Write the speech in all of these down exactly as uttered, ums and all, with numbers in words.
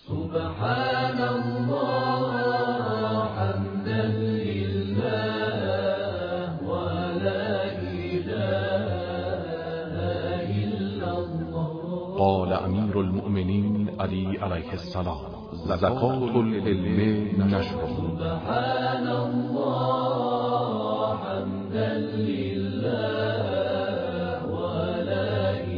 سبحان الله حمدا لله ولا إله إلا الله. قال امیر المؤمنین علی علیه السلام: زکات العلم نشر. سبحان الله حمدا لله ولا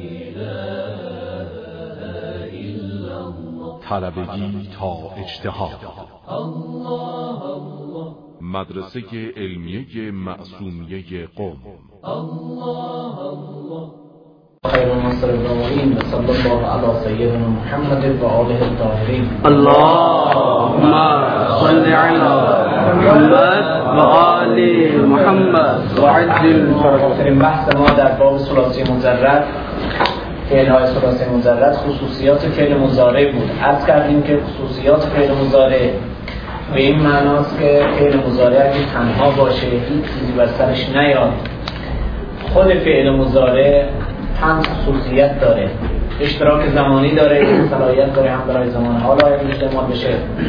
إله إلا الله. طلبگی تا اجتهاد. الله الله. مدرسه علمیه معصومیه قم. الله الله. خیر الناصر النوعین و صلی الله علی سیدنا محمد و آله الطاهرین. اللهم صل علی محمد و آل محمد و عجل فراترین بحث ما در باب ثلاثی مجرد، فعل‌های ثلاثی مجرد، خصوصیات فعل مضارع بود. عرض کردیم که خصوصیات فعل مضارع به این معناست که فعل مضارع اگه تنها باشه، هیچ چیزی بر سرش نیاد، خود فعل مضارع پنج خصوصیت داره. اشتراک زمانی داره، صلاحیت داره هم برای زمان حال آینده استعمال بشه.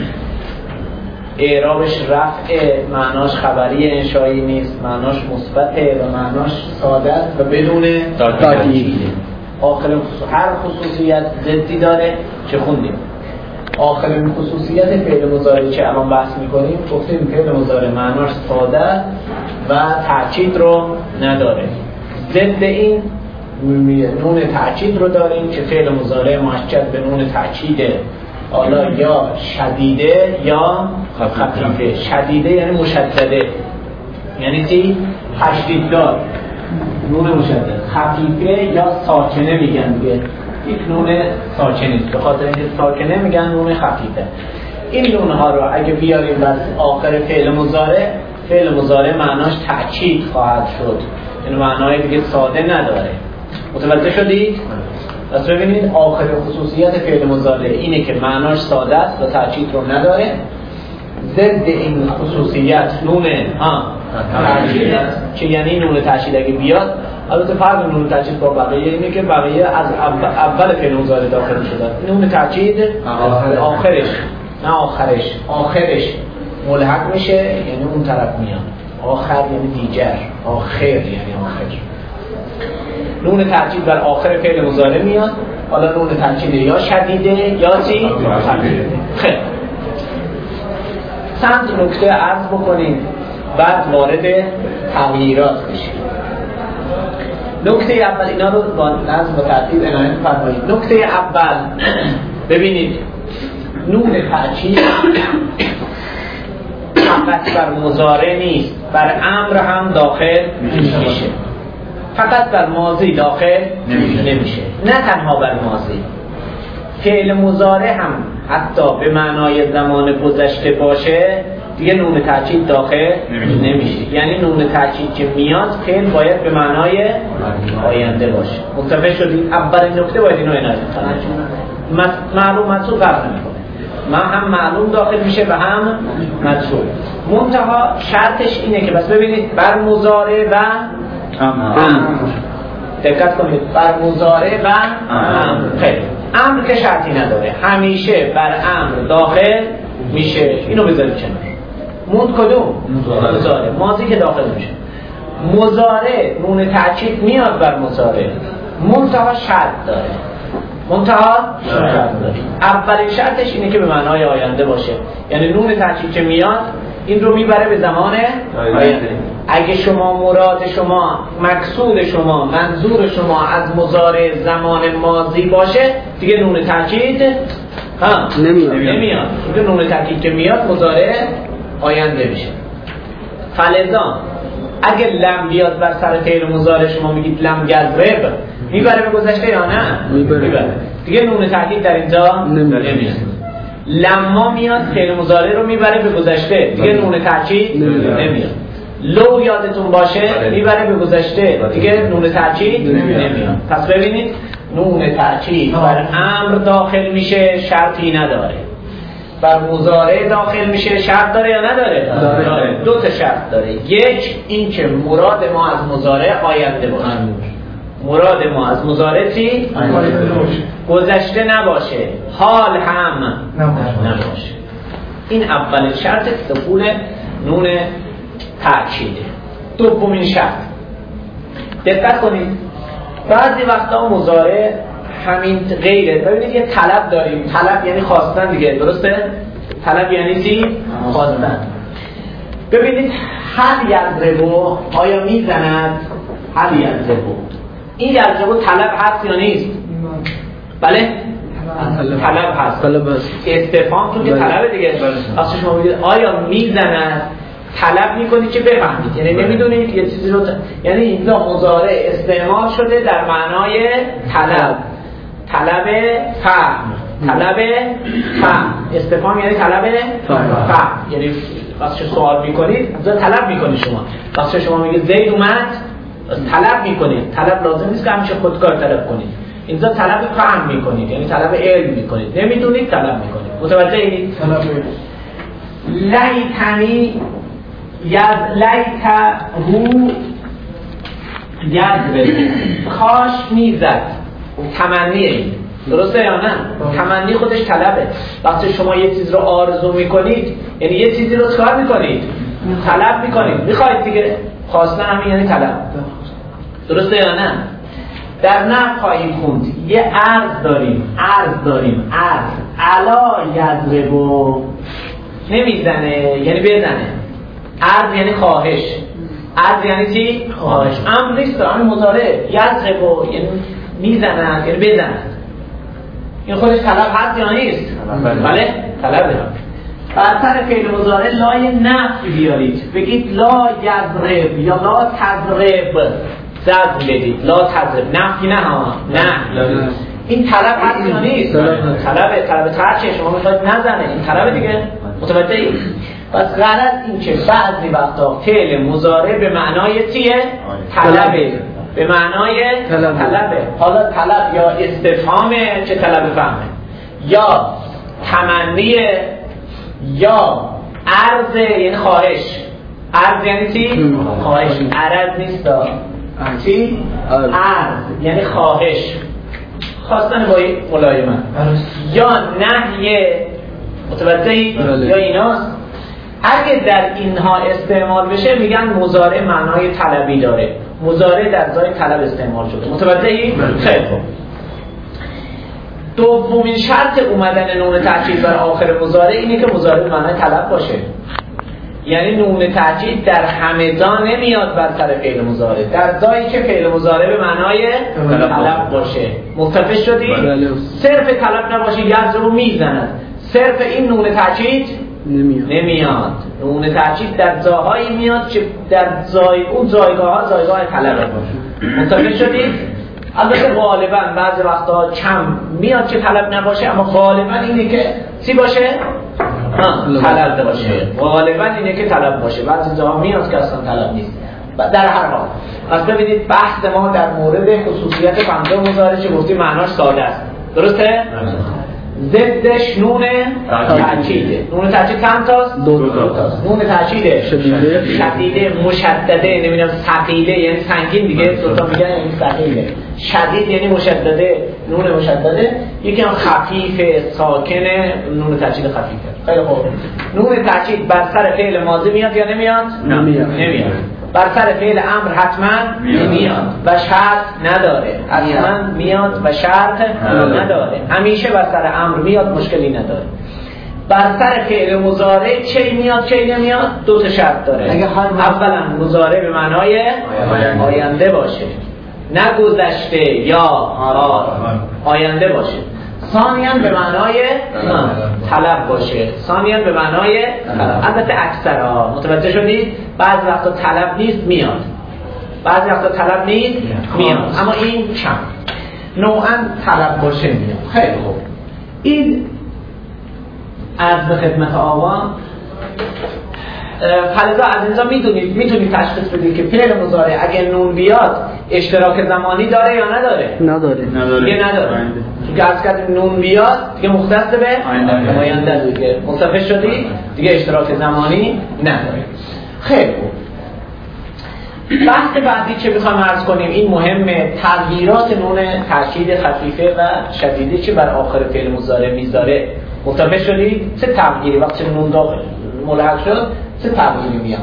اعرابش رفع، معناش خبری انشایی نیست، معناش مثبته و معناش ساده است و بدون تاکید. آخرین هر خصوصیت ضدی داره که خوندیم. آخرین خصوصیت فعل مضارع که الان بحث می‌کنیم، گفتیم فعل مضارع معناش ساده و تاکید رو نداره. ضد این نون تأکید رو داریم که فعل مضارع مؤکد به نون تأکیده، حالا یا شدیده یا خفیفه. شدیده یعنی مشدده، یعنی چی؟ تشدید دار، نون مشدد. خفیفه یا ساکنه میگن دیگه، یک نون ساکنه است، به خاطر اینکه ساکنه میگن نون خفیفه. این نونها رو اگه بیاریم بس آخر فعل مضارع، فعل مضارع معناش تأکید خواهد شد، این معنای دیگه ساده نداره. متوجه شدید؟ پس ببینید آخر خصوصیت فعل مضارع اینه که معناش ساده است و تأکید رو نداره. ضد این خصوصیت نون ها تأکید است که یعنی نون تأکید اگه بیاد، البته فرق نون تأکید با بقیه اینه که بقیه از اول فعل مضارع داخل شده، نون تأکید آخرش، نه آخرش، آخرش ملحق میشه، یعنی اون طرف میاد. آخر یعنی دیگر، آخر یعنی آخر. نون تأکید بر آخر فعل مضارع میاد، حالا نون تأکید یا شدیده یا چی؟ خیلی چند نکته عرض بکنیم بعد وارد تغییرات بشیم. نکته اول، اینا رو با نظم و ترتیب عنایت فرمایید. نکته اول ببینید، نون تأکید فقط بر مضارع نیست، بر امر هم داخل میشه. فقط بر ماضی داخل نمیشه، نه تنها بر ماضی. فعل مضارع هم حتی به معنای زمان گذشته باشه دیگه نون تأکید داخل نمیشه. یعنی نون تأکید که میاد فعل باید به معنای آینده باشه. متوجه شدید؟ اولین نکته باید اینو عنایت کنید. معلوم منصوب فرق نمیکنه، ما هم معلوم داخل میشه و هم منصوب. منتها شرطش اینه که بس ببینید بر مضارع و امر دقت کنید، بر مضارع و امر. خیلی امر که شرطی نداره، همیشه بر امر داخل میشه. اینو بذارید کنار. موند کدوم؟ مضارع. ماضی که داخل میشه. مضارع نون تأکید میاد بر مضارع، منتها شرط داره. منتها شرط داره. اولین شرطش اینه که به معنای آینده باشه، یعنی نون تأکید که میاد این رو میبره به زمان آینده. اگه شما مراد شما، مقصود شما، منظور شما از مضارع زمان ماضی باشه دیگه نون تأکید ها نمیاد. نمیاد. دیگه نون تأکید که میاد مضارع آینده میشه. فلذا اگه لم بیاد بر سر فعل مضارع شما میگید لم یضرب، میبره به گذشته یا نه؟ میبره. دیگه نون تأکید در اینجا نمیاد. لما میاد فعل مضارع رو میبره به گذشته، دیگه نون تأکید نمیاد. لو یادتون باشه میبره به گذشته، دیگه نون تأکید نمیاد. پس ببینید نون تأکید بر امر داخل میشه، شرطی نداره. بر مضارع داخل میشه، شرط داره یا نداره؟ داره. دو تا شرط داره. یک این که مراد ما از مضارع آینده باشه. مراد ما از مضارع چی؟ گذشته نباشه، حال هم نباشه. این اولین شرط دخول نون تأکیده. دومین شرط، دقت کنید بعضی وقتا مضارع همین غیره. ببینید یه طلب داریم، طلب یعنی خواستن دیگه، درسته؟ طلب یعنی چی؟ خواستن. ببینید هل یضربو آیا میزند؟ هل یضربو، این یضربو طلب هست یا نیست؟ بله؟ طلب هست. استفهام تو که طلب دیگه. اصلا شما میگید آیا میزند، طلب میکنید که بفهمید، یعنی نمیدونید یه چیزی رو ت... یعنی اینجا مضارع استعمال شده در معنای طلب، طلب فهم، طلب فهم. استفهام یعنی طلب فهم، یعنی وقتی سوال میکنید اینجا طلب میکنید. شما وقتی شما میگید زید اومد طلب میکنید، طلب لازم نیست که همیشه خودکار طلب کنید، اینجا طلب فهم میکنید، یعنی طلب علم میکنید، نمیدونید طلب میکنید. متوجه اید؟ لیتنی یز لیت هو یضرب، کاش میزد، تمنیه این، درسته یا نه؟ تمنی خودش طلبه. وقتی شما یه چیز رو آرزو میکنید یعنی یه چیزی رو کار میکنید، طلب میکنید، میخواید دیگه. خواستن همین یعنی طلب، درسته یا نه؟ در نحو خواهیم خوند یه عرض داریم، عرض داریم، عرض علا یضربو، نمیزنه یعنی بزنه، عرض یعنی خواهش، عرض یعنی چی؟ خواهش. امر نیست، همین مضارع یضربو یعنی میزنه یعنی بزنه. این خودش طلب هست یا نیست؟ بله طلبه. برتر فعل مضارع لای نفی بیارید، بگید لا یضرب یا لا تضرب، زد بدید، لا تضرب، نفی نه ها، نه. این طلب هست یا نیست؟ طلبه، طلب ترچه، شما میخواید نزنه، این طلبه دیگه. متوجه اید؟ پس غرض این که بعضی وقتا فعل مضارع به معنای چیه؟ طلبه، به معنای طلبه. حالا طلب یا استفهامه که طلب فهمه، یا تمنیه، یا عرض یعنی خواهش. عرض یعنی چی؟ خواهش. عرض نیست دا چی؟ عرض یعنی خواهش، خواستن با ملایمت. یا نهیه، متوجهی؟ یا ایناست. اگه در اینها استعمال بشه میگن مضارع معنای طلبی داره، مضارع در جای طلب استعمال شده. متوجهی؟ خیلی خوب. دومین شرط اومدن نون تأکید بر آخر مضارع اینه که مضارع معنای طلب باشه. یعنی نون تأکید در همه جا نمیاد بر سر فعل مضارع، در جایی که فعل مضارع به معنای طلب باشه. متفق شدی؟ صرف طلب نباشه، یضرب رو میزند، صرف این نون تأکید نمیاد. نمیاد. نون تأکید در جاهایی میاد که در جای اون جایگاه ها جایگاه طلبه باشه. متفق شدید؟ البته غالبا بعضی وقتا کم میاد که طلب نباشه، اما غالبا اینه که چی باشه؟ طلب باشه. غالبا اینه که طلب باشه. بعضی جاها میاد که اصلا طلب نیست. در هر حال پس ببینید بحث ما در مورد خصوصیت پنجم مضارع چه گفتیم معناش ساده است. درسته؟ ضدش نون تأکیده. نون تأکید چند تاست؟ دو تاست. نون تأکیده شدیده، شدیده، مشدده، نمیدونم ثقیله یعنی سنگین دیگه، دو تا میگن یعنی ثقیله. شدید یعنی مشدده، نون مشدده. یکی هم خفیف، ساکنه، نون تأکید خفیفه. خیلی خوب. نون تأکید بر سر فعل ماضی میاد یا نمیاد؟ نمیاد. نمیاد. بر سر فعل امر حتما میاد و شرط نداره. حتما میاد و شرط نداره. همیشه بر سر امر میاد، مشکلی نداره. بر سر فعل مضارع چی میاد چی نمیاد؟ دو تا شرط داره. اولا مضارع به معنای آینده باشه، نه گذشته یا آینده باشه. ثانیاً به معنای طلب باشه. ثانیاً به معنای طلب. البته اکثرا متوجه شدید؟ بعضی وقتا طلب نیست میاد، بعضی وقتا طلب نیست میاد، اما این کم. نوعاً طلب باشه میاد. خیلی خوب. این عرض به خدمت آقا. فلذا از اینجا میدونید میتونید تشخیص بدید که فعل مضارع اگه نون بیاد اشتراک زمانی داره یا نداره؟ نداره. دیگه نداره. چون از کسی نون بیاد دیگه مختص به آینده دیگه. متفق شدی؟ دیگه اشتراک زمانی نداره. خیلی خوب. بحث بعدی که میخوام عرض کنیم این مهمه، تغییرات نون تاکید خفیفه و شدیده که بر آخر فعل مضارع میذاره. متوجه شدید؟ چه تغییری وقتی نون داخل ملحق شد چه تغییری میاد؟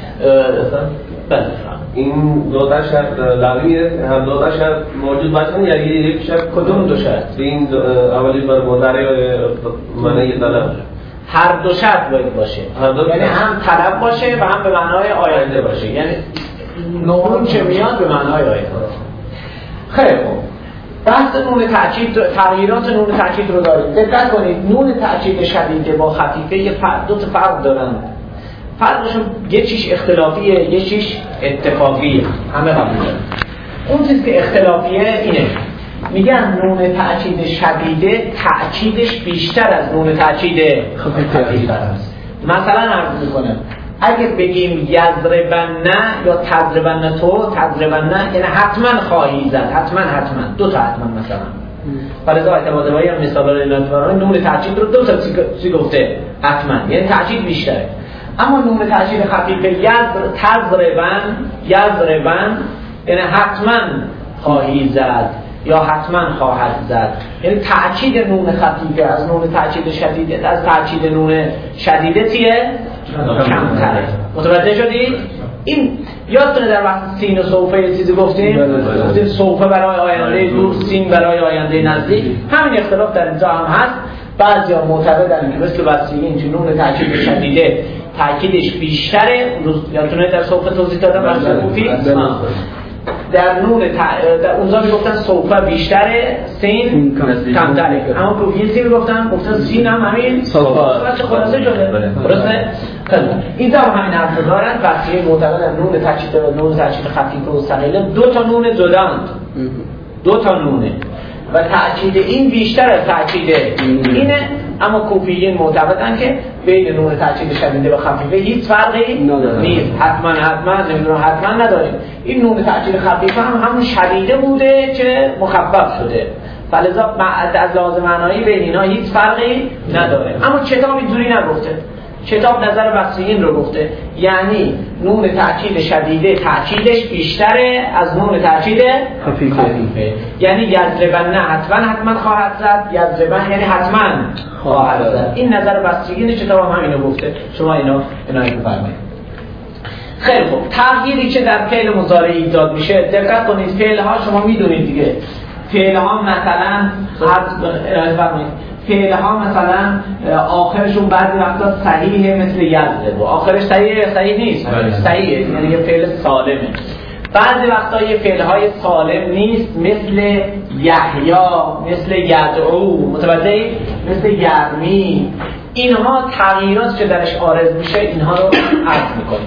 بله این دو تا شرط لغویه، هم دو تا شرط موجود باشن یا یک شرط؟ کدوم دو شرط؟ این اولی بر مضارع معنی طلب. هر دو شرط باید باشه، یعنی هم طلب باشه و هم به معنای آینده باشه، یعنی نون چه میاد به معنای آینده. خیلی خوب، بحث نون تاکید، تغییرات نون تاکید رو داریم. دقت کنید نون تاکید شدیده با خفیفه یه فرق، دو تا فرق دارن. فرقشون یه چیش اختلافیه یه چیش اتفاقیه، همه قبول دارن. اون چیزی که اختلافیه اینه، میگن نون تاکید شدیده تاکیدش بیشتر از نون تاکید خفیفه است. مثلا عرض میکنم اگه بگیم یضربن یا تضربن تو، تضربن یعنی حتما خواهی زد، حتما حتما دو تا حتما مثلا. فلذا اعتمادوایی هم مثالا لیلاتواران نون تاکید رو دو تا چی گفته حتما، یعنی تاکید بیشتره. اما نون تاکید خفیفه یضربن تضربن یضربن یعنی حتما خواهی زد یا حتما خواهد زد، یعنی تأکید نون خفیفه از نون تأکید شدیده از تأکید نون شدیده تیه کمتره. متوجه شدید؟ این یادتونه در وقت سین و سوفه یه چیزی گفتیم؟ گفتیم سوفه برای آینده دور، سین برای آینده نزدیک. همین اختلاف در اینجا هم هست. بعضی ها معتقدن که مثل بسیین که نون تأکید شدیده تأکیدش بیشتره. یادتونه در سوفه توضیح دادم بخش کوفی؟ در نون ت... در اونجا میگفتن سوفه بیشتره، سین کمتره. اما کوفی سین میگفتن گفتن سین هم همین سوفه. چه خلاصه شده؟ درسته؟ این هم همین حرف دارن. بقیه معتقدن نون تاکید و نون تاکید خفیف و ثقیله دو تا نون جداند، دو تا نونه و تاکید این بیشتر از تاکید اینه. اما کوفیین معتقدن که بین نون تاکید شدیده و خفیفه هیچ فرقی نیست، حتما حتما نمیدونم حتما نداریم. این نون تاکید خفیفه هم همون شدیده بوده که مخفف شده، فلذا از لحاظ معنایی بین اینا هیچ فرقی نداره. اما کتاب اینجوری نگفته، کتاب نظر بصریین رو گفته، یعنی نون تاکید شدیده تاکیدش بیشتره از نون تاکید خفیفه. خفیفه یعنی یضربن حتما حتما خواهد زد، یضربن یعنی حتما خواهد زد. این نظر بصریین کتاب هم همینو گفته، شما اینو عنایت بفرمایید. خیلی خوب، تغییری که در فعل مضارع ایجاد میشه، دقت کنید فعل ها شما میدونید دیگه، فعل ها مثلا عنایت بفرمایید فعل ها مثلا آخرشون بعضی وقتا صحیحه مثل یضرب، و آخرش صحیحه صحیح نیست، صحیحه یعنی یه فعل سالمه. بعضی وقتا یه فعل های سالم نیست مثل یحیی، مثل یدعو، متوجه مثل یرمی. اینها تغییرات که درش عارض میشه اینها رو عرض میکنیم.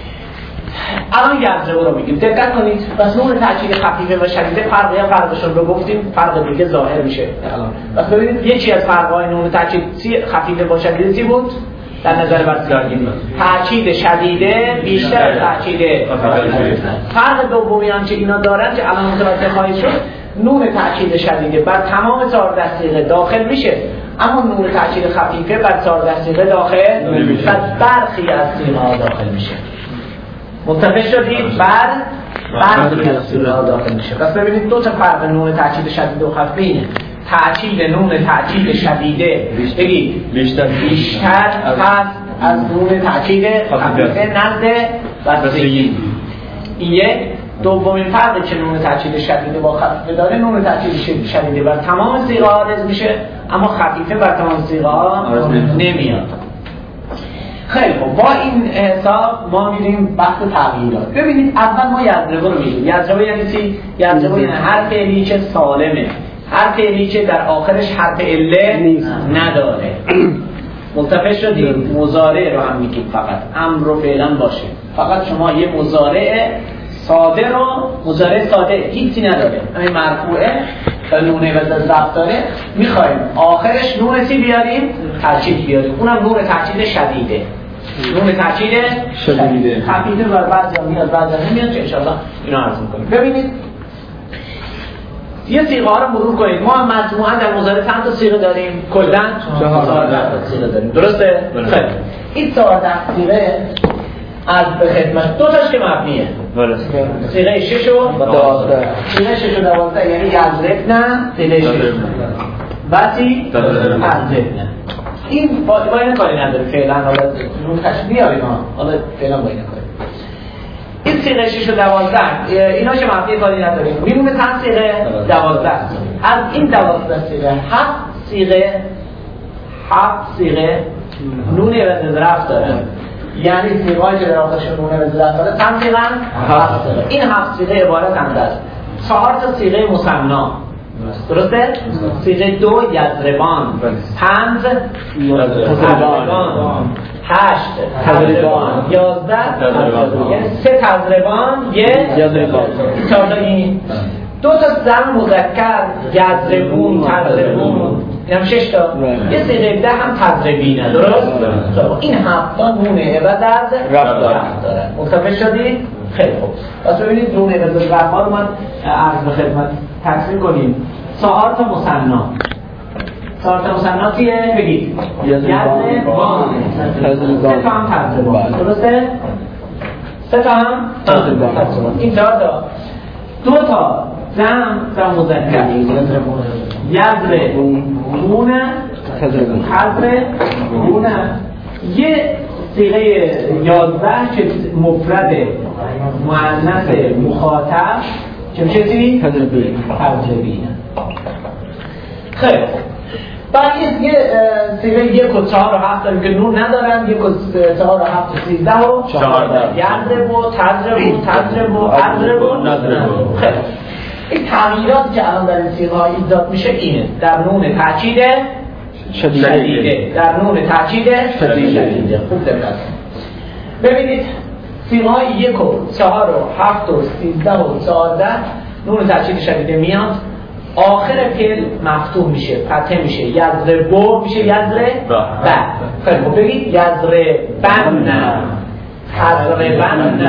الان یضرب رو میگیم، دقت کنید. پس نون تاکید خفیفه و شدیده فرقی هم فرقشون رو گفتیم، فرق دیگه ظاهر میشه الان. پس ببینید یکی از فرق‌های نون تاکید خفیفه با شدیده چی بود؟ در نظر بسیارگیری تاکید شدیده بیشتر از تاکید خفیفه. فرق دومی هم که اینا دارن که الان متوجه خواهید شد، نون تاکید شدیده بر تمام چهار دقیقه داخل میشه، اما نون تاکید خفیفه بر چهار دقیقه داخل نمیشه، برخی از سیغه‌ها داخل میشه. متفق شدید؟ بعد برخی از سیغه‌ها داخل میشه. پس ببینید دو تا فرق نون تاکید شدیده و خفیفه اینه. تاکید نون تاکید شدیده بگید بیشتر بیشتر هست از نون تاکید خفیفه نزد بصریین. این یک. دومین فرقی که نون تاکید شدیده با خفیفه داره، نون تاکید شدیده بر تمام صیغه‌ها عارض میشه، اما خفیفه بر تمام صیغه‌ها نمیاد. خیلی خوب، با این حساب ما میریم بحث تغییرات. ببینید اول ما یضرب رو میگیم. یضرب یعنی چی؟ یضرب یعنی هر فعلی که سالمه، هر فعلی که در آخرش حرف عله نداره. متفق شدید؟ مضارع رو هم میگیم، فقط امر و فعلا باشه. فقط شما یه مضارع ساده رو، مضارع ساده هیچی نداره، همین مرفوعه نونه و ضرب داره، میخوایم آخرش نون چی بیاریم؟ تاکید بیاریم، اونم نون تاکید شدیده. نون تاکید شدیده خفیفه و بعضی میاد بعضی نمیاد که انشاءالله اینو عرض میکنیم. ببینید یه صیغه ها رو مرور کنید. ما هم مجموعا در مضارع چند تا صیغه داریم؟ کلا چهارده تا صیغه داریم، درسته؟ خیلی این چهارده صیغه از به خدمت دو تاش که مبنیه، صیغه شش و دوازده. صیغه شش و دوازده یعنی یضربن صیغه شش بسی یضربن. این با این کاری نداره فعلا، حالا اون تشریح بیاریم حالا فعلا با این کاری. این صیغه شش و دوازده اینا که معنی کاری نداریم، میمونه چند صیغه؟ دوازده. از این دوازده صیغه هفت صیغه هفت صیغه نون عوض رفع داره، یعنی صیغه‌ای که در آخرشون نون عوض رفع داره چند صیغه؟ هفت صیغه. این هفت صیغه عبارتند از چهار تا صیغه مثنا، درسته؟ صیغه دو یضربان، پنج تضربان، هشت تضربان، یازده تضربان، یعنی سه تضربان یه یضربان. چهار تا این دو تا زن مذکر یضربون تضربون، این هم شش تا. یه صیغه ده هم تضربینه، درست؟ خب این هفت تا نون عوض از رفع داره. متوجه شدید؟ خیلی خوب. پس ببینید نون عوض از رفع رو من عرض به خدمت تقسیم کنیم. چهار تا مثنا. چهار تا مثنا کیه؟ بگید. یضربان، سه تا هم تضربان، درسته؟ سه تا هم تضربان. این چهار تا. دو تا جمع جمع مذکر یضربون تضربون. یه صیغه یازده که مفرد مؤنث مخاطب که میشه چی؟ تضربین. خیلی بعد یه صیغه یک و چهار و هفت داریم که نون ندارن، یک و چهار و هفت و سیزده و چهارده. یضرب و تضرب و تضرب و اضرب و نضرب. خیلی این تغییراتی که الان در این صیغه ها ایجاد میشه اینه. در نون تاکید شدیده، در نون تاکید شدیده. خوب دقت ببینید صیغه های یک و چهار و هفت و سیزده و چهارده نون تاکید شدیده میاد، آخر فعل مفتوح میشه، فتحه میشه، یضربو میشه یضرب. خیلی خوب بگید یضربن تضربن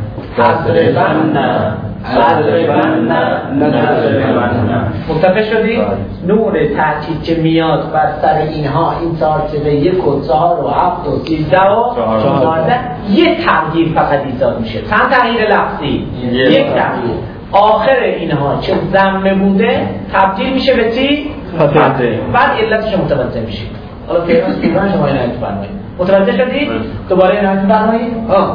تضربن تضربن نضربن. متفق شدید؟ نون تاکید که میاد بر سر اینها، این چهار صیغه یک و چهار و هفت و سیزده و چهارده یه تغییر فقط ایجاد میشه. چند تغییر لفظی؟ یک تغییر. آخر اینها که ضمه بوده تبدیل میشه به چی؟ فتحه. بعد علتش متوجه میشید. حالا پیران پیران شما اینو بفرمایید. متوجه شدید؟ دوباره اینو بفرمایید. ها.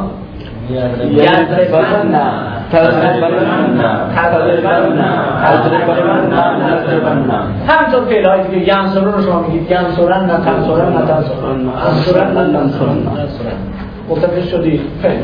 یضربن تضربن تضربن تضربن نضربن. همینطور فعلایی دیگه ینصرون رو شما میگید ینصرن نه تنصرن نه تنصرن انصرن نه ننصرن. متوجه شدید؟ خیلی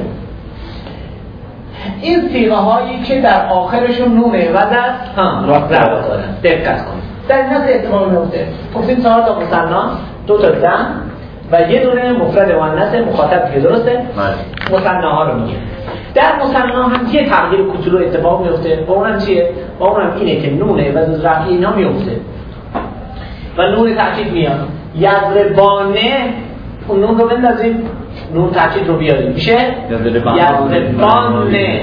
این صیغه هایی که در آخرشون نون عوض است هم رفع دارن. دقت کنید. در این نص اتفاق میفته. گفتیم چهار تا مثنا، دو تا زن و یه دونه مفرد مؤنث مخاطب دیگه، درسته؟ مثنا ها رو میگه. در مثنا هم یه تغییر کوچولو اتفاق میفته. با اونم چیه؟ با اونم اینه که نون عوض از رفع اینا میفته و نون تاکید میاد. یضربانه اون نون رو بندازیم، نون تاکید رو بیاریم، میشه یضربانه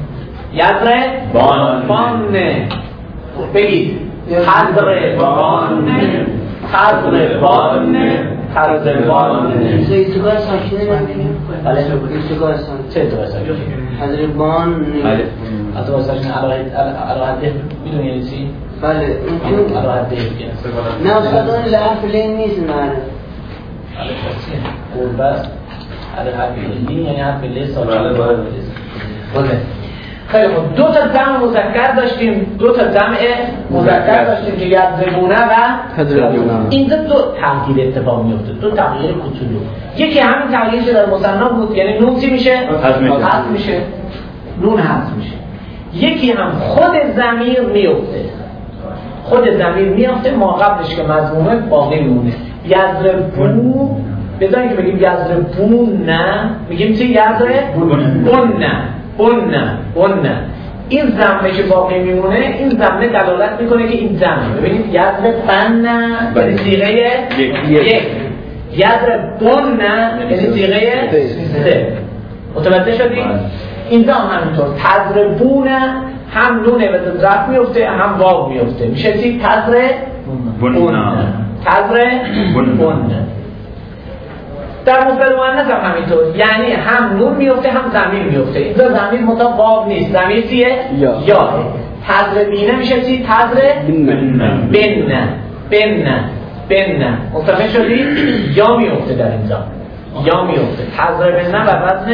یضربانه. بگید تضربانه تضربانه تضربانه. ایستگاه ساکنه نمی‌بینیم؟ بله ایستگاه ساکنه. چه ایستگاه ساکنه؟ تضربان. بله ایستگاه ساکنه علاوه حده میدونی یعنی چی؟ بله این علاوه حده نه اصلا لحظه لین نیست نه. بله کسی قربت علاوه حده یعنی حرف لی ساکنه. بله خیلی خوب. دو تا جمع مذکر داشتیم، دو تا جمع مذکر داشتیم که یضربونه و تضربونه. اینجا دو تغییر اتفاق میفته، دو تغییر کوچولو. یکی همین تغییری که در مثنا بود، یعنی نون چی میشه؟ حذف میشه. نون حذف میشه. یکی هم خود ضمیر میفته. خود ضمیر میفته، ما قبلش که مضمومه باقی میمونه. یضربو بدون اینکه بگیم یضربون نه، میگیم چی؟ یضربون نه. اون نه اون نه. این ضمه که باقی میمونه، این ضمه دلالت میکنه که این ضمه. ببینید یضربن یعنی صیغه یک، یضربون یعنی صیغه سه. متوجه شدید؟ اینجا هم همینطور تضربون هم نون عوض رفع میفته هم واو میفته، میشه چی؟ تضربون تضربون. در مفرد مؤنث هم همینطور، یعنی هم نون میفته هم ضمیر میفته. اینجا ضمیر مطابق واو نیست، ضمیر چیه؟ یا. تضربینه میشه چی؟ تضربینه بن بن بن متوجه شدی؟ یا میفته در اینجا، یا میفته. تضربینه بر وزن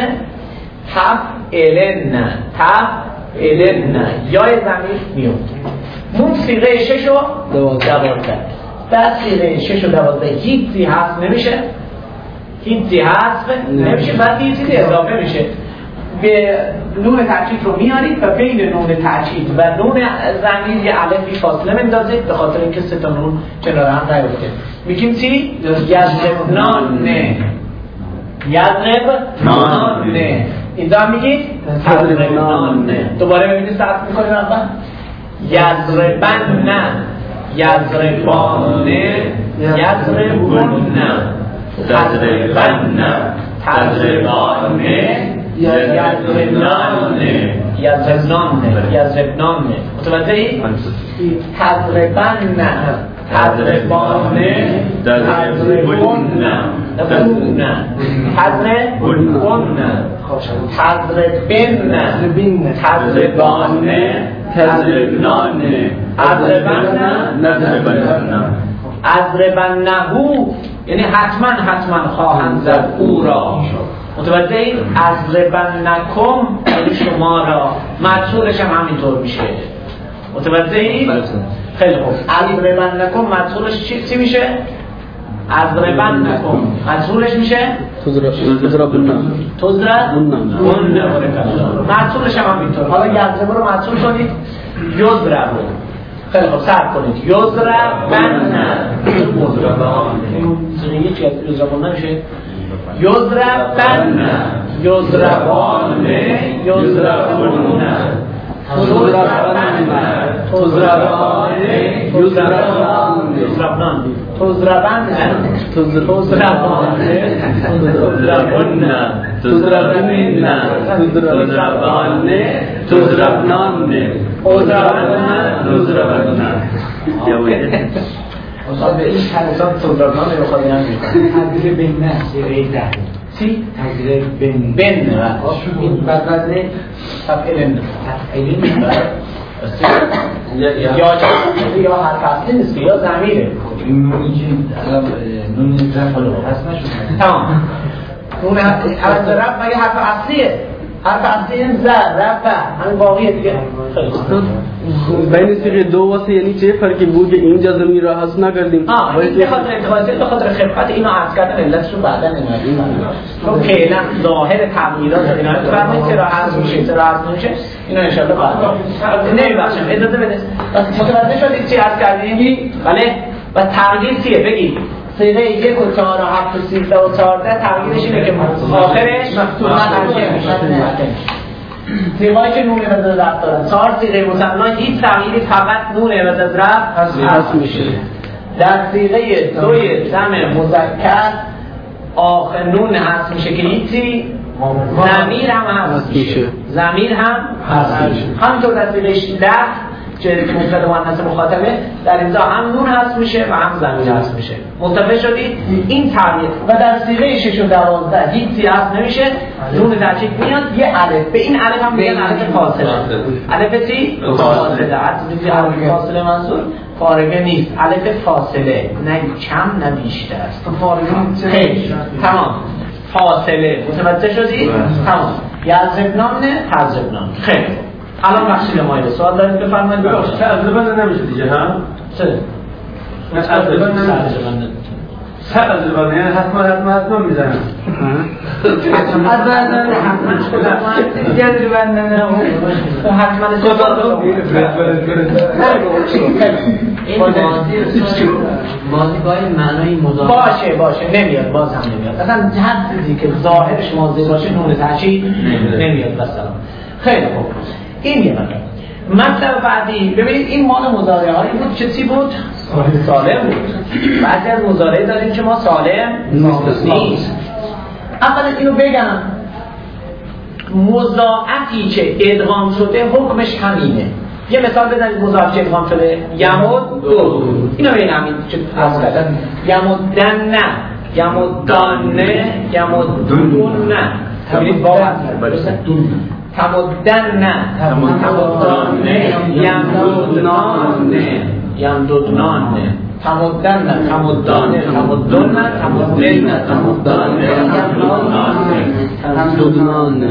تفعلن تفعلن یا ضمیر میفته. اون صیغه شش و دوازده. بعد صیغه شش و دوازده هیچی هست نمیشه، هیچی هست نمیشه، بعد یه چیزی اضافه میشه. به نون تاکید رو میارید و بین نون تاکید و نون ضمیر یه الفی فاصله میندازید، به خاطر اینکه سه تا نون کنار هم نیفته. میگیم چی؟ یضربنان یضربنان. اینجا هم میگید تضربنان. دوباره ببینید صرف میکنید اول یضربن یضربان یضربون تضربن تضربان یضربنان یضربنان یضربنان. متوجهی؟ تضربن تضربان تضربون تضربون تضربون تضربن تضربان تضربنان اضربن نضربن اضربنهو، یعنی حتما حتما خواهند زد او را. متوجه این؟ اضربنکم یعنی شما را. مدخولش هم همینطور میشه. متوجه این؟ خیلی خوب. اضربنکم مدخولش چی چی میشه؟ اضربنکم مدخولش میشه؟ تضربن تضربن. مدخولش هم همینطور. حالا یضرب رو مدخول کنید یضرب. خیلی خوب صرف کنید یضربن یضربان. این چیزی که یضربان نمیشه؟ یضربن یضربان یضربون تضربن تضربان یضربان یضربان تضربن تضربان تضربن تضربن تضربان تضربنان تضربن. اصلا به این حرکات تضربنان رو خواهی نمی‌کنه. تغییر بین نه سیغه ده. چی؟ تغییر بین بین این بر وزن تفعیلن تفعیلن یا چیزی یا حرف اصلی نیست یا ضمیره. نونی که الان نون رفع هست نشد. تمام. نون حرف رفع مگه حرف اصلیه؟ حرف اصلی این زر رفع همین باقیه دیگه. بین صیغه دو و سه یعنی چه فرقی بود که اینجا ضمیر را حذف نکردیم؟ آه این به خاطر انتقاضی به خاطر خفت اینو عرض کردن علتش رو بعدا نمیدونیم. چون فعلا ظاهر تغییرات اینا رو فرمایید چرا حذف میشه چرا حذف نمیشه اینو ان شاء الله بعدا نمیبخشم. اجازه بده. بس متوجه شدید چی عرض کردیم؟ بله. و تغییر چیه بگید؟ صیغه یک و چهار و هفت و سیزده و چهارده تغییرش اینه که آخرش مفتوح میشه. صیغه‌ای که نون عوض از رفع دارن. چهار صیغه مثلا هیچ تغییری فقط نون عوض از رفع حذف میشه. در صیغه دوی جمع مذکر آخر نون حذف میشه که هیچی، ضمیر هم حذف میشه. ضمیر هم حذف میشه. همونطور در صیغه ده که مفرد مؤنث مخاطبه در اینجا هم نون حذف میشه و هم ضمیر حذف میشه. متوجه شدید؟ این تغییر. و در صیغه شش و دوازده هیچی حذف نمیشه، نون تاکید میاد یه الف. به این الف هم میگن الف فاصله. الف چی؟ فاصله. حتی الف فاصله منظور فارغه نیست. الف فاصله، نه کم نه بیشتر. فارغه خیلی تمام. فاصله. متوجه شدید؟ تمام. یضربنان تضربنان. خیلی الان بخشی مایل سوال دارید بفرمایید. ببخشید چه اضربنده نمیشه دیگه ها؟ چه؟ اضربنده نمیشه. چه اضربنده یعنی حتما حتما حتما میزنم. اضربنده حتما شده. اضربنده نه. حتما صدا این ماضی ماضی باید معنای مضارع باشه باشه نمیاد، باز هم نمیاد. اصلا هر چیزی که ظاهرش ماضی باشه نون تاکید نمیاد. مثلا خیلی خوب. این یه مطلب. مطلب بعدی ببینید این مال مضارع هایی بود که چی بود؟ سالم بود. بعضی از مضارع داریم که ما سالم نیست. اولا اینو بگم مضاعفی که ادغام شده حکمش همینه. یه مثال بزنید مضاعف که ادغام شده یمد دو. اینو بگم همین که اصلا یمدن نه یمدانه یمدونه ببینید با درسته تمدن نه تمدانه یمدونانه یمدونانه تمدن نه تمدانه تمدن نه تمدن نه تمدانه تمدنانه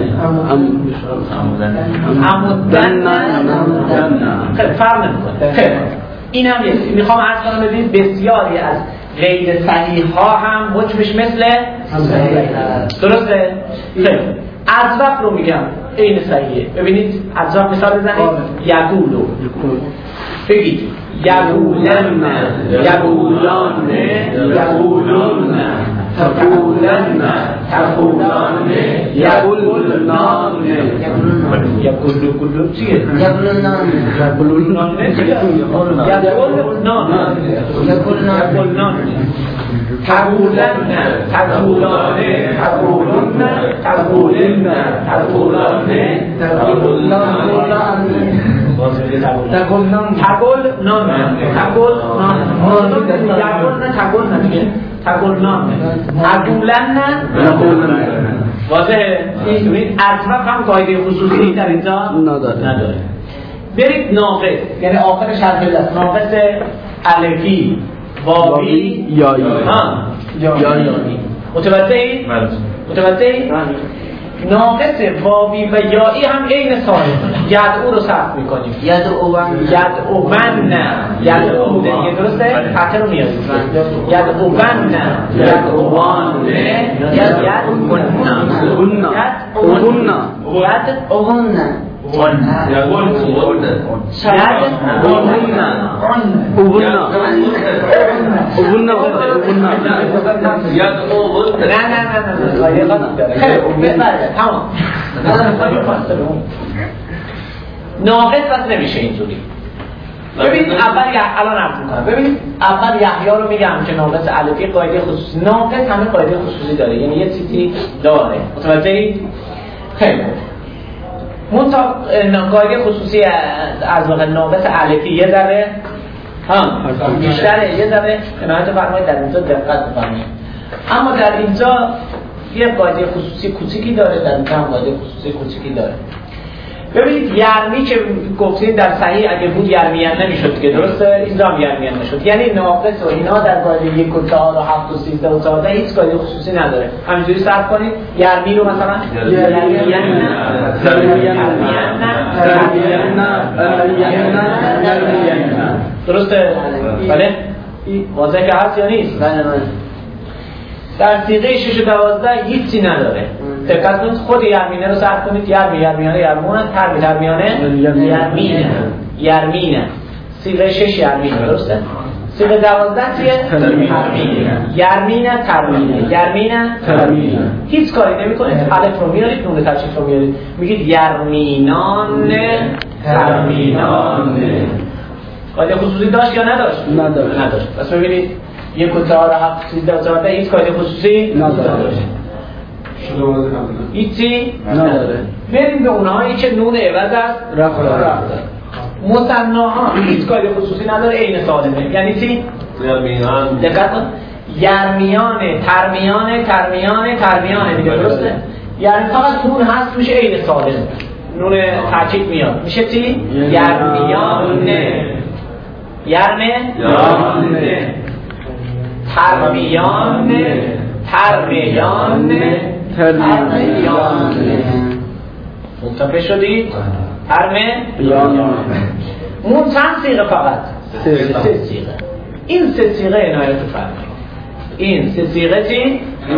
تمدن نه خیلی فرق نمیکنه. خیلی این هم یه میخوام عرض کنم ببینید بسیاری از غیر صحیح ها هم حکمش مثل درسته؟ خیلی اضرب رو میگم این صحیحه. ببینید اضرب مثال بزنید یقولو بگید یقولن یقولان یقولون تقولن تقولان یقولنان یقولو کلو چیه؟ یقولنان یقولنان یقولنان یقولنان تقولن تقولان تقولن تقولن تقولان تقولان تقول نان تقول نان تقول نان تقول نان دیگه تقول نان تقولن واضحه. این اطراف هم قاعده خصوصی در اینجا نداره. برید ناقص یعنی آخرش حرف است ناقص الفی واوی یایی ها یایی متوجهی؟ متوجهی؟ ناقص واوی و یایی هم عین سالم یدعو رو صرف میکنیم یدعوون یدعوون یدعو دیگه درسته؟ خطر رو میاریم یدعوون یدعوان یدعوون یدعوون ناقص بس نمیشه اینجوری. ببین اول الان عرض میکنم ببین اول یحیی رو میگم که ناقص الفی قاعده خصوصی ناقص همه قاعده خصوصی داره یعنی یه چیزی داره متوجهی؟ خیلی منطقه قاعده خصوصی از واقع ناقص الفی یه ذره ها بیشتره یه ذره عنایت فرمایید در اینجا دقت بفرمایید. اما در اینجا یه قاعده خصوصی کوچیکی داره در اینجا هم قاعده خصوصی کوچیکی داره. ببینید یرمی که گفتین در صحیح اگه بود یرمیان نمیشد که درسته اینجا هم یرمیان نشد یعنی ناقص و اینا در قاعده یک و چهار و هفت و سیزده و چهارده هیچ قاعده خصوصی نداره. همینجوری صرف کنید یرمی رو مثلا یرمیان درسته؟ بله؟ واضح که هست یا نیست؟ در صیغه شش و دوازده هیچی نداره. دقت کنید خود یرمینه رو صرف کنید یرمی یرمیانه یرمونه ترمی ترمیانه یرمینه یرمینه صیغه شش یرمینه درسته؟ صیغه دوازده چیه؟ ترمینه یرمینه ترمینه یرمینه ترمینه هیچ کاری نمی کنید الف رو میارید نون تشریف رو میارید میگید یرمینان ترمینان. قاعده خصوصی داشت یا نداشت؟ نداشت نداشت. پس ببینید یک و چهار و هفت سیزده و چهارده هیچ قاعده خصوصی نداشت هیچی نداره. بریم به اونهایی که نون عوض است رفت رفت مثناها هیچ قاعده خصوصی نداره عین سالمه یعنی چی؟ یرمیان دقت کن یرمیانه ترمیانه ترمیانه ترمیانه دیگه درسته؟ یعنی فقط نون هست میشه عین سالمه نون تاکید میاد میشه چی؟ یرمیانه یرمه یرمه ترمیانه ترمیانه ترمیانه منتفع شدید؟ ترمه بیانه مون چند صیغه فقط؟ سه صیغه. این سه صیغه عنایت فرمایید. این سه صیغه چی؟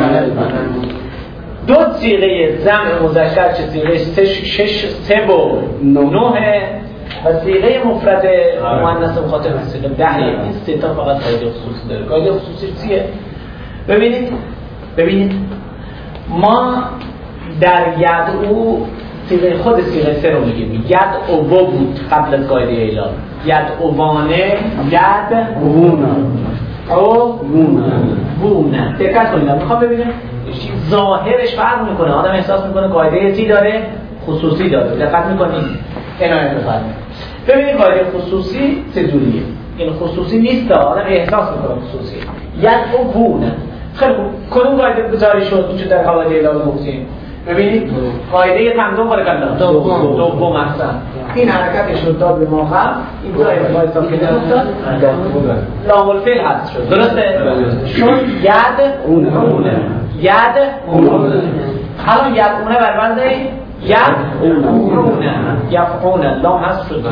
دو صیغه جمع مذکر چه صیغه شش سه و نه و صیغه مفرد مؤنث مخاطب صیغه ده. این سه تا فقط قاعده خصوصی داره. قاعده خصوصی چیه؟ ببینید ببینید ما در یدعو صیغه خود صیغه سه رو میگیم یدعو بود قبل از قاعده اعلام یدعوانه یدعوونه او بونه. دقت کنید میخوام ببینم ظاهرش فرق میکنه آدم احساس میکنه قاعده چی داره خصوصی داره. دقت میکنید عنایت بفرمایید. ببینید قاعده خصوصی چه جوریه. این خصوصی نیست آدم احساس میکنه خصوصی یدعوونه خیلی خوب، کدوم قاعده گذاری شد چون در قواعد اعلام گفتیم؟ ببینید قاعده تمدن بارک الله دوم دوم اصلا این حرکت شد داد به ما هم این جای باید ساکن افتاد لام الفعل هست شد درسته؟ شد ید اونه ید اونه الان ید اونه بربنده ید اونه یفعونه لام هست شد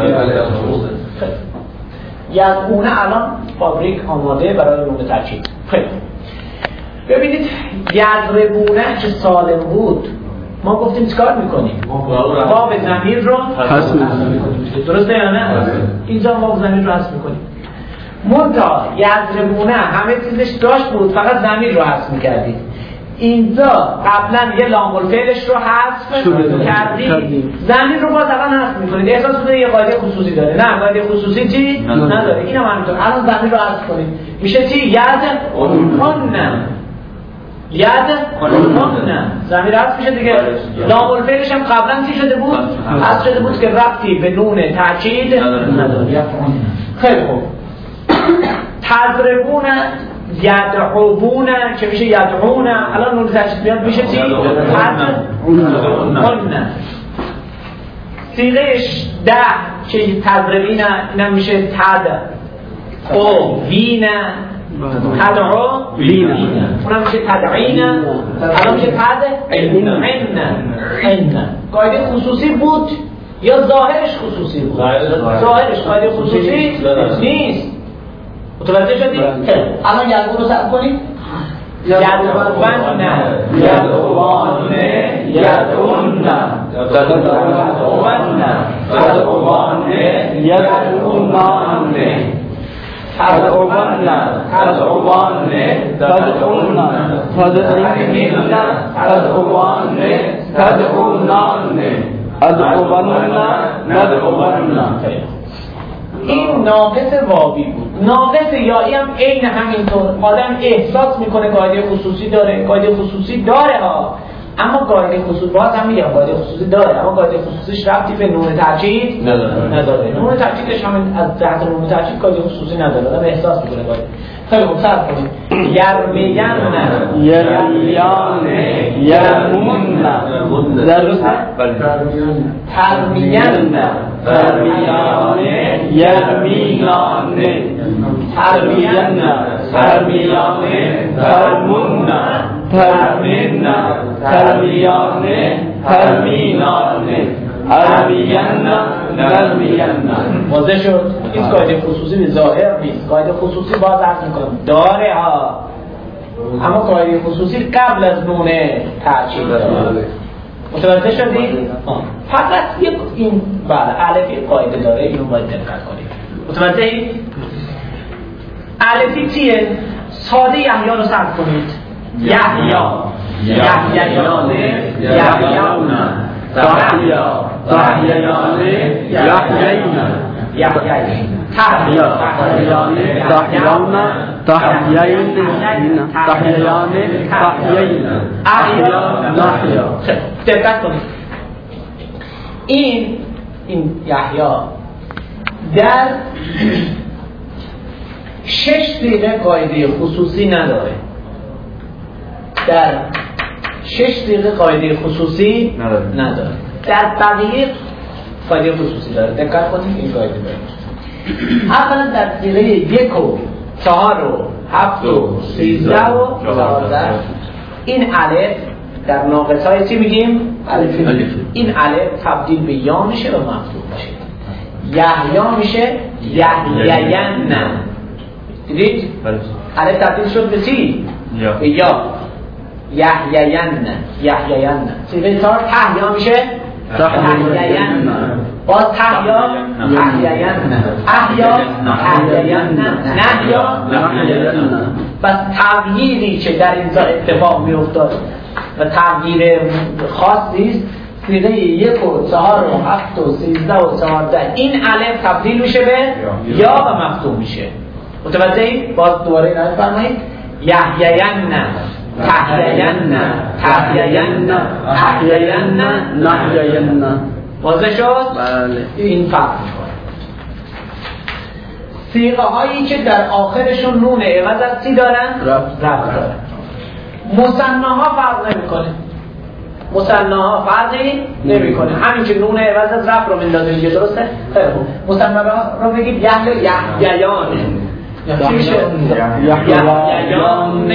ید اونه الان فابریک آماده برای نون ترکیب. خیلی ببینید یضربونه که سالم بود ما گفتیم چیکار میکنیم؟ واو ضمیر رو حذف میکنیم درسته یا نه؟ اینجا واو ضمیر رو حذف میکنیم. منتها یضربونه همه چیزش داشت بود فقط ضمیر رو حذف میکردید. اینجا قبلا یه لام الفعلش رو حذف کردید ضمیر رو باز الان حذف میکنید. احساس میکنید یه قاعده خصوصی داره؟ نه قاعده خصوصی چی؟ نداره. اینم همینطور الان ضمیر رو حذف کنید میشه چی؟ یضربونه ید نه ضمیر حذف میشه دیگه. لام الفعلش هم قبلا چی شده بود؟ حذف شده بود که ربطی به نون تاکید نداره. خیلی خوب تضربون یدعون که میشه یدعون الان نون تاکید بیاد میشه چی؟ تضربون صیغهش ده که تضربین اینم میشه تد او وین تدعو بینا اونم میشه تدعینا الان میشه تدعینا عنا. قاعده خصوصی بود یا ظاهرش خصوصی بود؟ ظاهرش قاعده خصوصی نیست. متوجه شدید؟ الان یدعون رو صرف کنید یدعون یدعوان یدعون یدعوان یدعونان تدعوان تدعوان تدعون تدعین تدعوان تدعونان ادعوان ندعوان. این ناقص واوی بود. ناقص یایی هم عین همینطور. آدم احساس میکنه قاعده خصوصی داره، قاعده خصوصی داره ها، اما قاعده خصوصی باز هم میگم قاعده خصوصی داره اما قاعده خصوصیش ربطی به نون تاکید نداره. نداره. نون تاکیدش هم از جهت نون تاکید قاعده خصوصی نداره. آدم احساس میکنه قاعده. خیلی خوب صرف کنید. یرمیان یرمیان یرمون درسته؟ ترمیان ترمیان یرمینان ترمیان ترمیان ترمون ترمین ترمیان ترمینان ارمیان نرمیان. واضح شد؟ این قاعده خصوصی به ظاهر نیست. قاعده خصوصی باز عرض میکنم داره ها، اما قاعده خصوصی قبل از نون تاکید داره. متوجه شدید؟ فقط یک این بله الفی قاعده داره، اینو باید دقت کنید. متوجه اید؟ الفی چیه؟ ساده یحیی رو صرف کنید. یحیی یحییان یحییون تحیا تحییان یحیین یحیین تحیا تحییان تحیون تحیین تحییان تحیین احیا نحیا. دقت کنید این این یحیی در شش دقیقه قاعده خصوصی نداره. در شش دقیقه قاعده خصوصی نداره. در بقیه قاعده خصوصی داره. دقت کنید این قاعده داره. اولا در دقیقه یک و چهار و هفت و سیزده و چهارده این الف در ناقص های چی میگیم؟ الف. این الف تبدیل به یا میشه و مفتوح میشه. یحیی میشه یحیین. دیدید؟ الف تبدیل شد به چی؟ به یا. یحیین یحیین. صیغه چهار تحیا میشه تحیین. باز تحیا تحیین. احیا تحیین. نحیا نحیین. بس تغییری که در اینجا اتفاق میافتاد و تغییر خاصی است. صیغه یک و چهار و هفت و سیزده و چهارده این الف تبدیل میشه به یا و مفتوح میشه. متوجه اید؟ باز دوباره اینا بفرمایید. یحیین تحیین تحیین احیین نحیین. واضح شد؟ بله. این فرق میکنه. صیغه هایی که در آخرشون نون عوض از چی دارن؟ رفع دارن. مثناها فرق نمیکنه، مثناها فرقی نمیکنه. همین که نون عوض از رفع رو میندازیم دیگه، درسته؟ خیلی خوب. مثناها رو بگید یحل یحییان. چی میشه؟ یحییان یحییان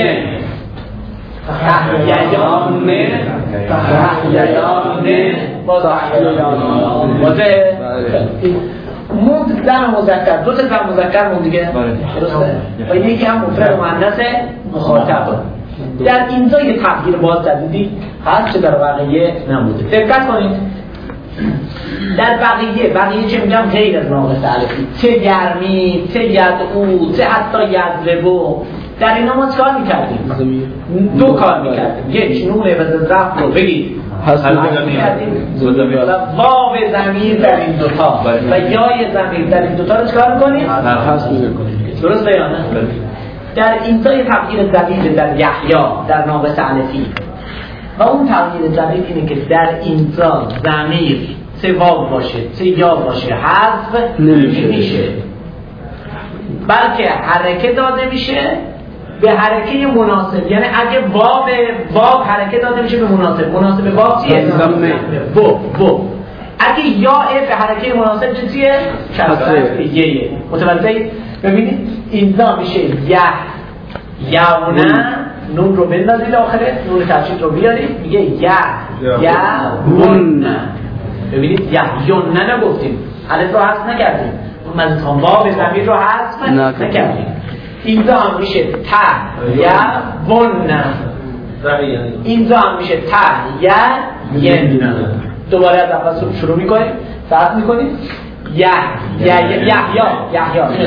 واضحه؟ موند دم مذکر، دو تا دم مذکر موند دیگه، درسته؟ و یکی هم مفرد و مؤنث مخاطب. در اینجا یه تغییر باز جدیدی هست که در بقیه نبوده. دقت کنید، در بقیه بقیه چه میگم غیر از ناقص الفی، چه گرمی، چه یدعو، چه حتی یضربو، در اینا ما چکار میکردیم؟ دو کار میکردیم. یک، نون عوض رفع رو بگید حذف میکردیم و واو ضمیر در این دوتا و یای ضمیر در این دوتا رو چکار میکنیم؟ حذف میکنیم. درسته یا نه؟ در اینجا یه تغییر جدید در یحیی در ناقص الفی و اون تغییر جدید اینه که در اینجا ضمیر چه واو باشه چه یا باشه حذف نمیشه، بلکه حرکت داده میشه به حرکه مناسب. یعنی اگه واو واو حرکت داده میشه به مناسب، مناسب واو چیه؟ بو بو. اگه یا به حرکه مناسب چیه؟ کسره یه. متوجهید؟ ببینید اینجا میشه یه یونه، نون رو بندازید آخره، نون تشدید رو بیارید، میگه یه یون. ببینید یه یون نه نگفتیم، الف رو حذف نکردیم، من خواهم واو ضمیر رو حذف نکردیم. اینجا هم میشه ته یه ون، اینجا هم میشه ته یه ین. دوباره از اول شروع میکنیم، صحت میکنیم. یه یه یه یا یحیی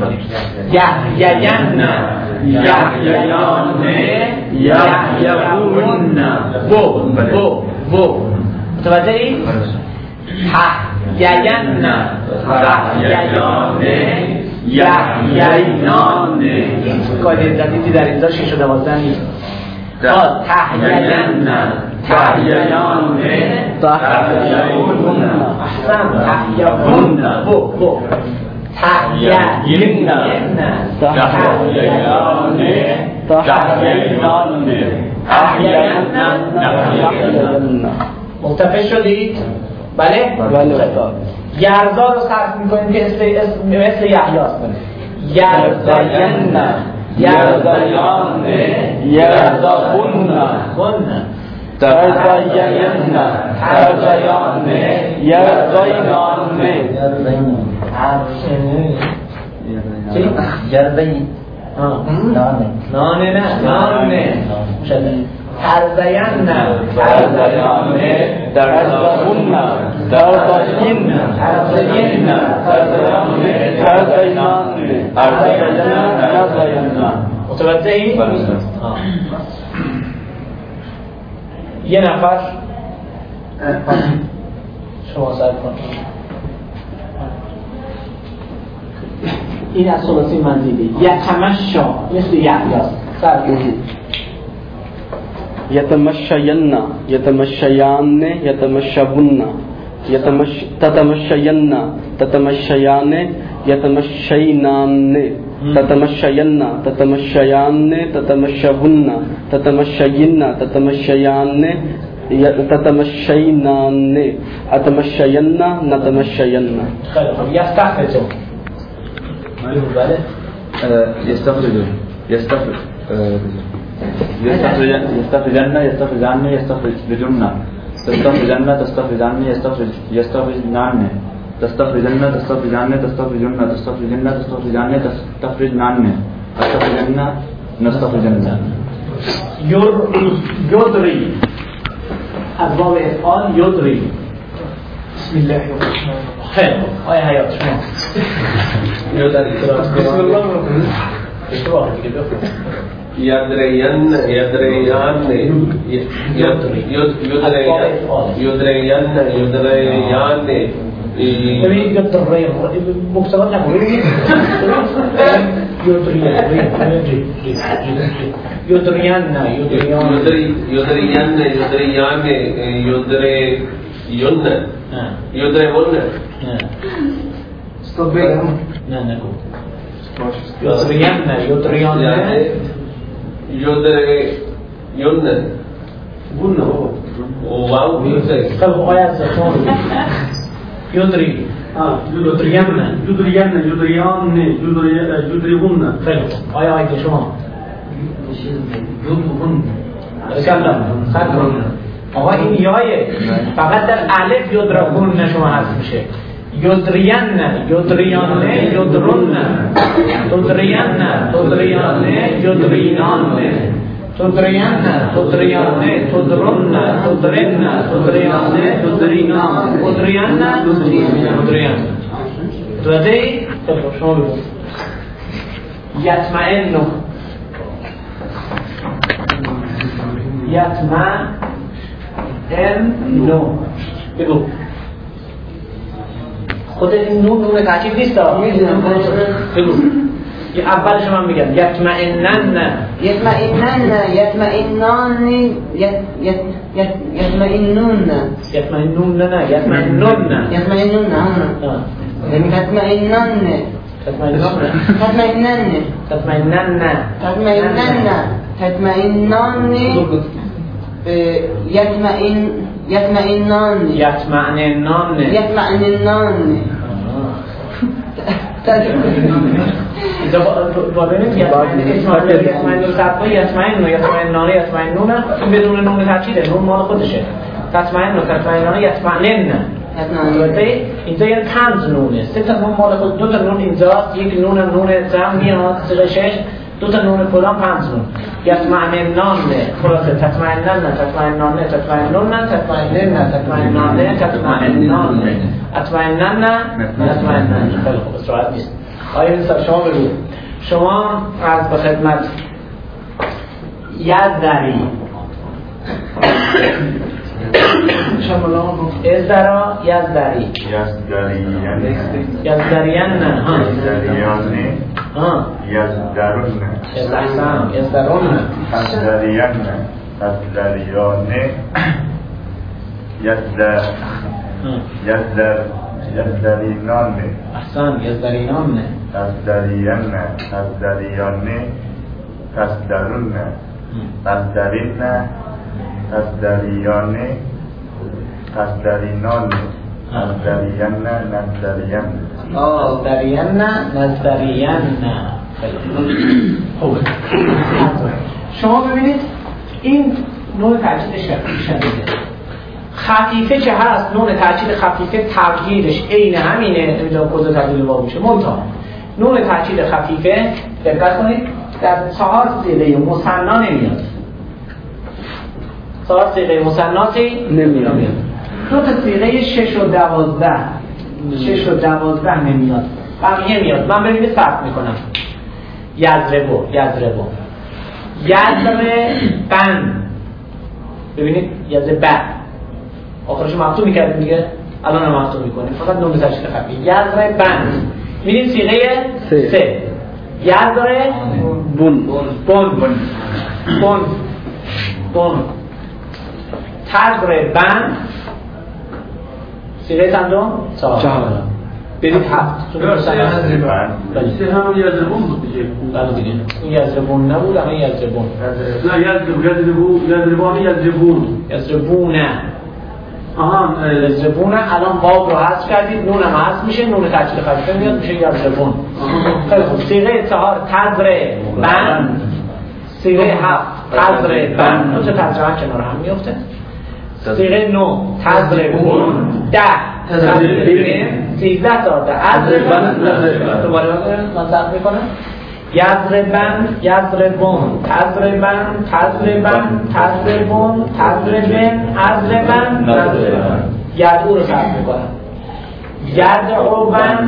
یحییان یحییان یحییون بو بو بو. متوجهی؟ تحییان تحییان یحییان. این قاعده جدیدی در اینجا شش و دوازده نیست. تحییان تحییان تحییون. احسن، تحییون بو بو تحییون تحییان تحییان تحییان. متفق شدید؟ بله؟ بله. یرزا رو صرف میکنیم که مثل یحیی است. یرزاین یرزایان یرزاون ترزاین ترزایان یرزاینان. چی؟ یرزاین نانه نانه نه نانه ترزاین ترزایان ترزاون ترزاین ترزاین ترزاینان ترزاینان. متوجهی؟ یه نفر شما سر کن. این از ثلاثی منزیلی یتمشا مثل یحیاست. سر کن. یتمشین یتمشیان یتمشون یتمش تتمشین تتمشیان یتمشینان تتمشین تتمشیان تتمشون تتمشین تتمشیان تتمشینان اتمشین نتمشین. خیلی خوب. یستخرجو بله یستخرجو یستخرج يستخرجن يستخرجن يستخرجن يستخرجن تستخرجن تستخرجن يستخرج يستخرجن تستخرجن تستخرجن تستخرجن تستخرجن تستخرجن تستخرجن تستخرجن نستخرجن. ير يدري أبواب الآن يدري. بسم الله الرحمن الرحيم. خير آية حياة شما بسم الله الرحمن الرحيم. یدریان یدریان یدریان یدریان یدریان. ببینید یدریان مکتبات نکنید یدریان یدریان نه یدریان یدریان یدریان یدریون یدریون. استوب بگم نه نگو یدریان نه یدریان یدری یون نه بون نه بابا او واو میشه خب آیا زخون یدری یدرین نه جدریان نه جدریان نه جدری جدریون نه خیلی خوب آیا آیده شما یون کلم خلق آقا این یایه فقط در الف یدرکون شما حذف میشه یدرین نه یدریان نه یدرون نه تدرین نه تدریان نه یدرینان نه تدرین نه تدریان نه تدرون نه تدرین نه تدریان نه تدرینان تدرین نه تدرین دوده شما بگو یطمئن یطمئن نو بگو خود این نون نون تاکید نیست بگو یه اولش من میگم یطمئنن نه یطمئنن یطمئنان یطمئنون یطمئنون نه نه یطمئنون نه یطمئنون یعنی یطمئنان تطمئنن تطمئنن تطمئنن نه تطمئنن تطمئنان یطمئن یطمئنان یطمئنان نه یطمئنان اینجا با ببینید یطمئن صدقه یطمئن یطمئنان یطمئنون این بدون نون تاکیده نون مال خودشه تطمئن تطمئنان یطمئنن البته اینجا یه طنز نونه سه تا نون مال خود دو تا نون اینجا یک نون نون جمع میاد سه شش دو تا نون کلام پنج نون یطمئنان خلاصه تطمئنن تطمئنان تطمئنون تطمئنن تطمئنان تطمئنان اطمئنن اطمئنن خیلی خوب استراحت نیست آیا این شما بگو شما از به خدمت یزدری شما ازدرا یزدری یزدریان یزدریان نه ها یزدریان ها یزدرون یزدرسان یزدرون یزدریان یزدریان یزدر یزدر یزدرینان احسان یزدرینان یزدریان یزدریان یزدرون یزدرین یزدریان یزدرینان نزدریان نزدریان نزدریان نزدریان خوبه شما ببینید این نوع تاکید شدیده خفیفه که هست نون تاکید خفیفه تغییرش عین همینه نمیدونم کجا تبدیل واو میشه منتها نون تاکید خفیفه دقت کنید در چهار صیغه مثنا نمیاد چهار صیغه مثناتی نمیاد دو تا صیغه شش و دوازده شش و دوازده نمیاد بقیه میاد من ببینید فرق میکنم یضربو یضربو یضربن ببینید یضربن آخرش مفتوح میکردیم دیگه الان هم مفتوح میکنیم فقط نون تشکیل خفیف یضربن میبینید صیغه سه یضرب بون بون بون بون تضربن صیغه چندم؟ چهار برید هفت سه هم یزربون بود دیگه بله دیگه این یزربون نبود اما یزربون نه یزربون یزربون یزربون یزربونه آها یزربونه الان واو رو حذف کردید نون هم حذف میشه نون تشکیل خفیفه میاد میشه یزربون خیلی خوب صیغه چهار تضربن صیغه هفت تضربن دو تا ترجمه کنار هم میفته صیغه نو تضربون ده تضربین سیزده تا ده اضربن دوباره من ضبط میکنم یضربن یضربون تضربن تضربن تضربون تضربن اضربن تضربن یدعو رو ضبط میکنم یدعوبن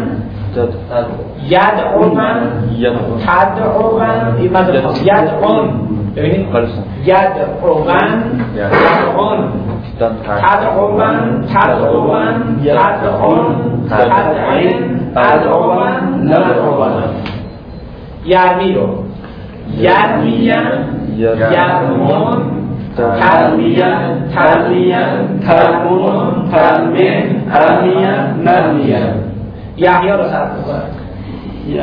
یدعوبن تدعوبن یدعون ببینید یدعوبن یدعون تدعوبن تدعوبن تدعون تدعین تدعوبن ندعوبن یرمی رو یرمیان یرمون ترمیان ترمیان ترمون ترمین ترمیان نرمیان یحیی رو صرف میکنم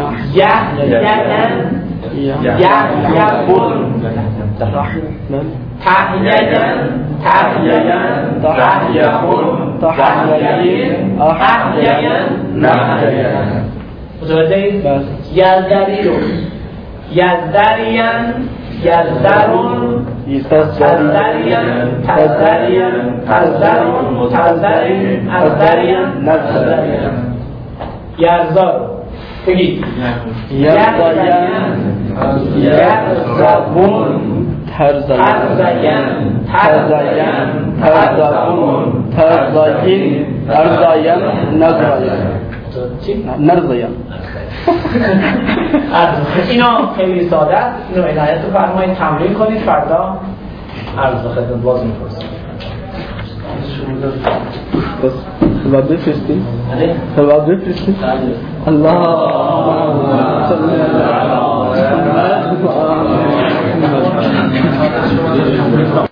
یحیان یحیبون تحیین تحیین تحیون تحیین احیین نحیین. متوجه اید؟ یزدری رو یزدریان یزدرون تزدریان تزدریان تزدرون تزدرین ازدریان نزدریان. یرزا رو بگید یزدریان یزدرون ترزین ترزین ترزون ترزین ارزین نزدریان نرزین. اینا خیلی ساده است. اینو عنایت بفرمایید تمرین کنید. فردا عرض خدمت باز می‌پرسم. بس سبب بفرستیم. سبب بفرستیم. الله صلی الله علیه و آله.